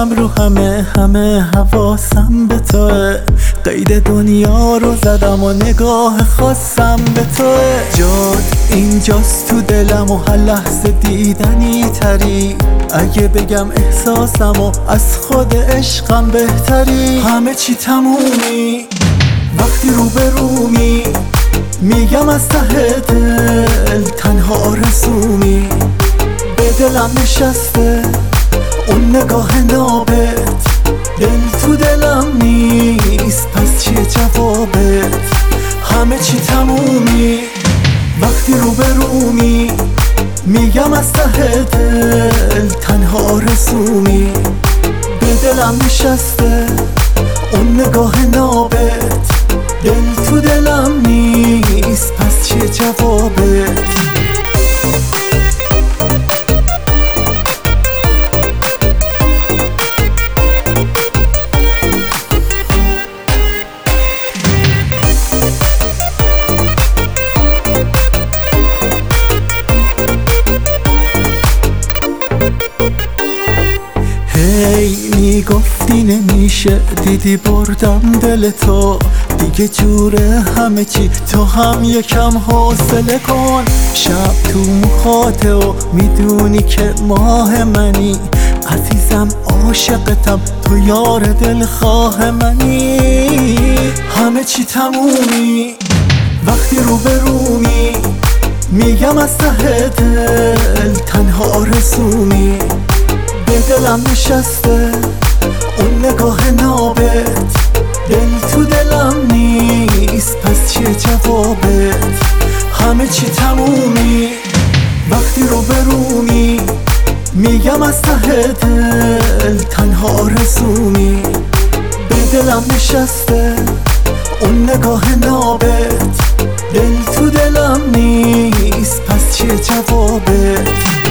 دلم رو همه حواسم به توه. قید دنیا رو زدم و نگاه خواستم به توه. جات اینجاست تو دلم و هر لحظه دیدنی تری. اگه بگم احساسم و از خود عشقم بهتری. همه چی تمومی وقتی روبرومی، میگم از ته دل تنها آرزومی. به دلم نشسته اون نگاه نابت، دل تو دلم نیست پس چیه جوابت؟ همه چی تمومی وقتی روبرومی، میگم از ته دل تنها آرزومی. به دلم نشسته اون نگاه نابت، دل تو دلم نیست پس چیه جوابت؟ میگفتی نمیشه، دیدی بردم دل تو. دیگه جوره همه چی، تو هم یکم حوصله کن. شب تو مخاطه و میدونی که ماه منی. عزیزم عاشقتم، تو یار دلخواه منی. همه چی تمومی وقتی روبرومی، میگم از ته دل تنها آرزومی. به دلم نشسته اون نگاه نابت، دل تو دلم نیست پس چیه جوابت؟ همه چی تمومی وقتی روبرومی، میگم از ته دل تنها آرزومی. به دلم نشسته اون نگاه نابت، دل تو دلم نیست پس چیه جوابت؟